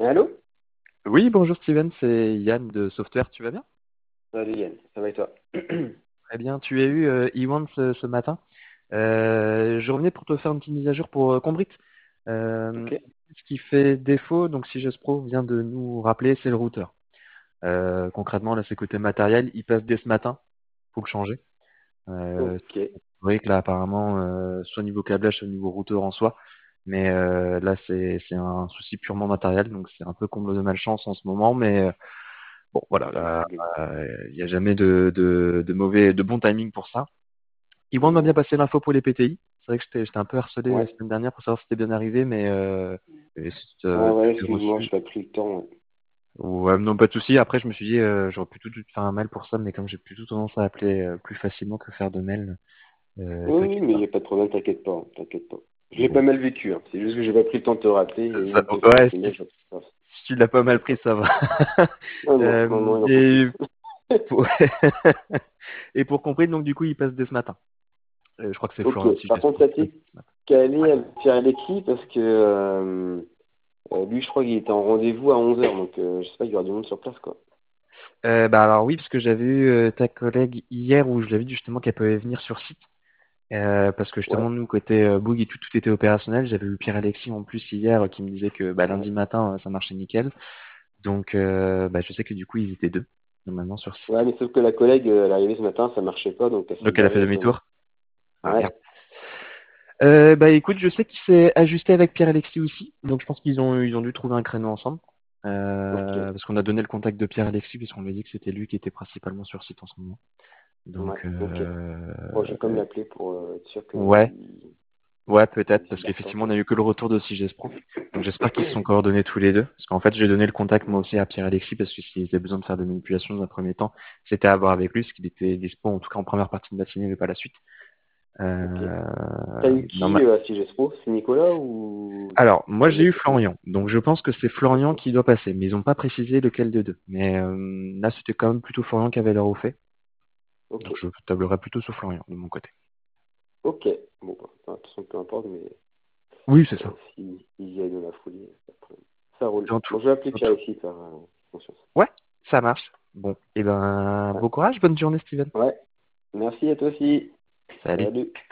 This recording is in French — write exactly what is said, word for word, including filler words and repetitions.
Allô? Oui, bonjour Steven, c'est Yann de Software, tu vas bien? Salut Yann, ça va et toi? Très bien, tu as eu euh, Ewan ce, ce matin. Euh, je revenais pour te faire une petite mise à jour pour euh, Combrit. Euh, Ok, Ce qui fait défaut, donc si J S Pro vient de nous rappeler, c'est le routeur. Euh, concrètement, là c'est côté matériel, il passe dès ce matin, faut le changer. Euh, ok, c'est vrai que là apparemment, euh, soit niveau câblage, soit niveau routeur en soi, mais euh, là c'est c'est un souci purement matériel, donc c'est un peu comble de malchance en ce moment, mais euh, bon, voilà, ouais, là, c'est bien. euh, il n'y a jamais de, de, de mauvais, de bon timing pour ça. Yvan m'a bien Non. passé l'info pour les P T I. C'est vrai que j'étais j'étais un peu harcelé la Ouais, semaine dernière pour savoir si c'était bien arrivé, mais euh, et si ah euh, ouais, tout est excuse-moi, reçu. j'ai pas pris le temps. Ouais. Ouais, non, pas de souci. Après, je me suis dit, euh, j'aurais plutôt dû te faire un mail pour ça, mais comme j'ai plutôt tendance à appeler euh, plus facilement que faire de mail, euh, Oui, oui, t'inquiète mais pas. y a pas de problème, t'inquiète pas, hein, t'inquiète pas. Je l'ai pas Bon. mal vécu, hein. C'est juste que j'ai pas pris le temps de te rappeler et Ça- même de te faire un ouais, petit si, mail, ça te passe. si tu l'as pas mal T'inquiète pris, pas. ça va. Non, non, non, Euh, non, il en faut plus. et pour, et pour compris, donc du coup, il passe dès ce matin. Euh, je crois que c'est Ok, Florian si je par laisse contre, pro ça qui passe t'est dès ce matin. calé Ouais. avec Pierre-Alexis parce que euh, euh, lui, je crois qu'il était en rendez-vous à onze heures, donc euh, je sais pas, il y aura du monde sur place, quoi. Euh, bah alors oui, parce que j'avais eu euh, ta collègue hier où je l'avais dit justement qu'elle pouvait venir sur site. Euh, parce que Ouais, justement, nous, côté euh, Bouygues et tout, tout était opérationnel. J'avais eu Pierre-Alexis en plus hier euh, qui me disait que bah, ouais. lundi matin, euh, ça marchait nickel. Donc euh, bah, je sais que du coup, ils étaient deux, normalement, sur Ouais, site. mais sauf que la collègue, euh, elle est arrivée ce matin, ça marchait pas, donc elle s'est Donc elle a fait barrée après moi. demi-tour. Ah merde. Ouais, Euh, bah écoute, je sais qu'il s'est ajusté avec Pierre-Alexis aussi. Donc je pense qu'ils ont, ils ont dû trouver un créneau ensemble. ok. Euh, parce qu'on a donné le contact de Pierre-Alexis, puisqu'on lui a dit que c'était lui qui était principalement sur site en ce moment. Ouais, Donc ok. euh, Bon, je vais quand même l'appeler pour euh, être sûr ouais. qu'il Ouais, ne peut-être, parce libère pas, qu'effectivement, on quoi. a eu que le retour de Siges Pro. Donc j'espère qu'ils se sont coordonnés tous les deux. Parce qu'en fait, j'ai donné le contact moi aussi à Pierre-Alexis, parce que s'ils avaient besoin de faire des manipulations dans un premier temps, c'était à voir avec lui, parce qu'il était dispo, en tout cas en première partie de matinée, mais pas la suite. Ok. Euh, T'as eu qui normal. euh, à Sigespro? C'est Nicolas ou Alors, c'est moi un j'ai eu autre aussi? Florian, donc je pense que c'est Florian Ok. qui doit passer, mais ils n'ont pas précisé lequel des deux. Mais euh, là, c'était quand même plutôt Florian qui avait l'air au fait. Ok. Donc je tablerai plutôt sur Florian, de mon côté. Ok. Bon, bah, enfin, de toute façon, peu importe, mais Oui, c'est euh, ça. si il y a dans la folie, pas de problème. Ça roule. Dans tout, Bon, je vais appeler dans Pierre tout. ici par euh, conscience. Ouais, ça marche. Bon, et ben, Ah, bon courage, bonne journée, Steven. ouais. Merci à toi aussi. Salut. Salut.